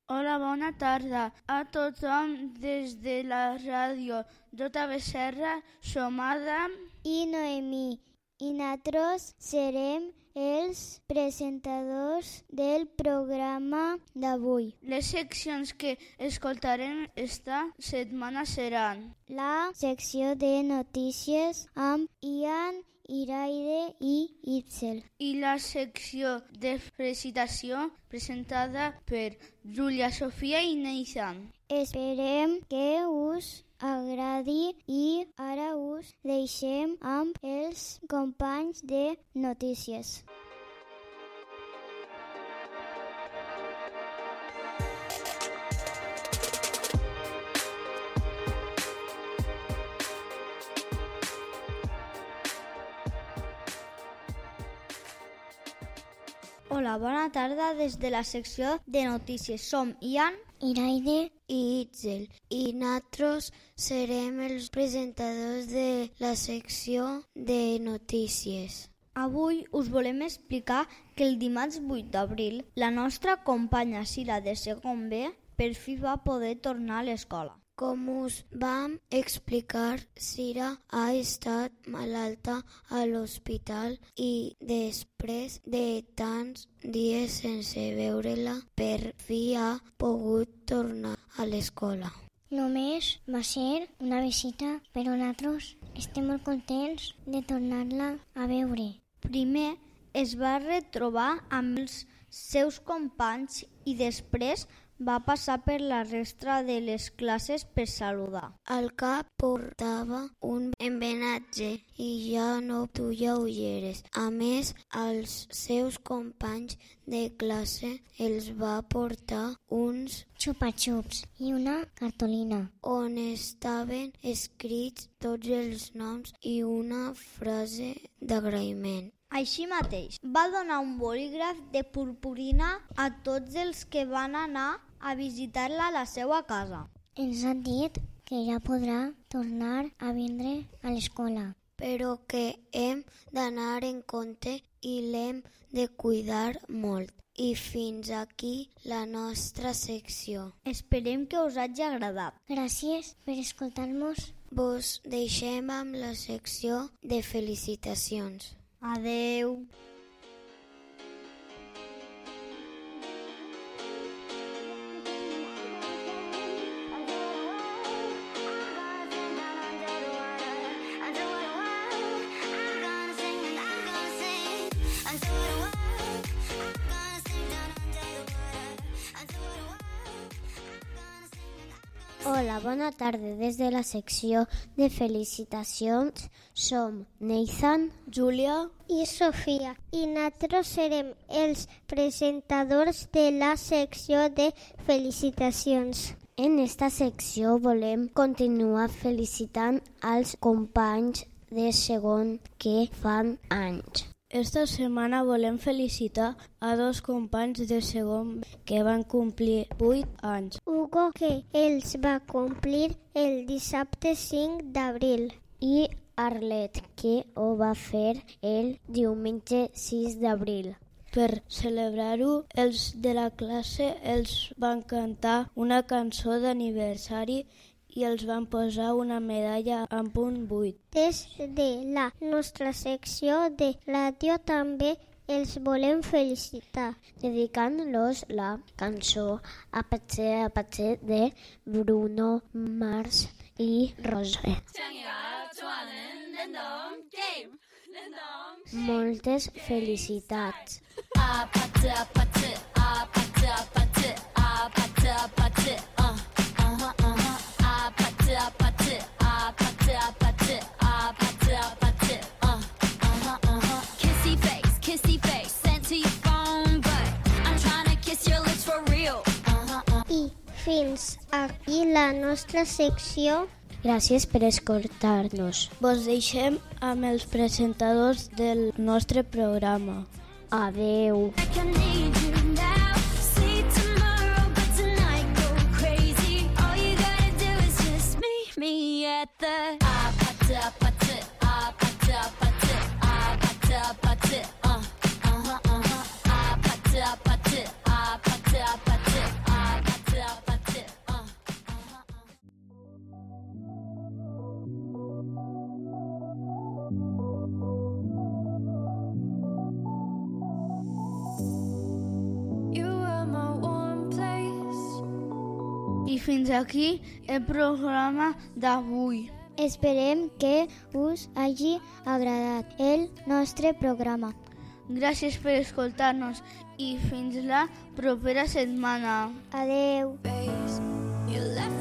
Hola, bona tarda a tothom des de la ràdio JB Serra. Som Adam i Noemí i nosaltres serem els presentadors del programa d'avui. Les seccions que escoltarem esta setmana seran la secció de notícies amb Ian, Iraide i Itzel i la secció de felicitació presentada per Júlia, Sofia i Nathan. Esperem que us agradi i ara us deixem amb els companys de notícies. Hola, bona tarda des de la secció de notícies. Som Ian, Iraide i Itzel i nosaltres serem els presentadors de la secció de notícies. Avui us volem explicar que el dimarts 8 d'abril la nostra companya Sila de segon B per fi va poder tornar a l'escola. Com us vam explicar, Sira ha estat malalta a l'hospital i després de tants dies sense veure-la, per fi ha pogut tornar a l'escola. Només va ser una visita, però nosaltres estem molt contents de tornar-la a veure. Primer es va retrobar amb els seus companys i després va passar per la resta de les classes per saludar. Al cap portava un embenatge i ja no duia ulleres. A més, als seus companys de classe els va portar uns xupa-xups i una cartolina on estaven escrits tots els noms i una frase d'agraïment. Així mateix, va donar un bolígraf de purpurina a tots els que van anar a visitar-la a la seva casa. Ens han dit que ja podrà tornar a vindre a l'escola, però que hem d'anar en compte i l'hem de cuidar molt. I fins aquí la nostra secció. Esperem que us hagi agradat. Gràcies per escoltar-nos. Vos deixem amb la secció de felicitacions. Adeu. Hola, bona tarda. Des de la secció de felicitacions som Nathan, Júlia i Sofia i nosaltres serem els presentadors de la secció de felicitacions. En esta secció volem continuar felicitant als companys de segon que fan anys. Esta setmana volem felicitar a dos companys de segon que van complir 8 anys. Hugo, que els va complir el dissabte 5 d'abril, i Arlet, que ho va fer el diumenge 6 d'abril. Per celebrar-ho, els de la classe els van cantar una cançó d'aniversari i els van posar una medalla amb un 8. Des de la nostra secció de ràdio també els volem felicitar, dedicant-los la cançó Apache de Bruno Mars i Rosé. Moltes felicitats. Apache, apache, apache, apache, apache, apache, apache, apache, apache, apache, apache, apache, Kissy face, sent to your phone, but I'm trying to kiss your lips for real. I fins aquí la nostra secció. Gràcies per escoltar-nos. Vos deixem amb els presentadors del nostre programa. Adeu. Me at the Apache, apache, apache, apache, apache, apache, apache, apache, apache, apache, apache, apache. fins aquí el programa d'avui. Esperem que us hagi agradat el nostre programa. Gràcies per escoltar-nos i fins la propera setmana. Adeu. You left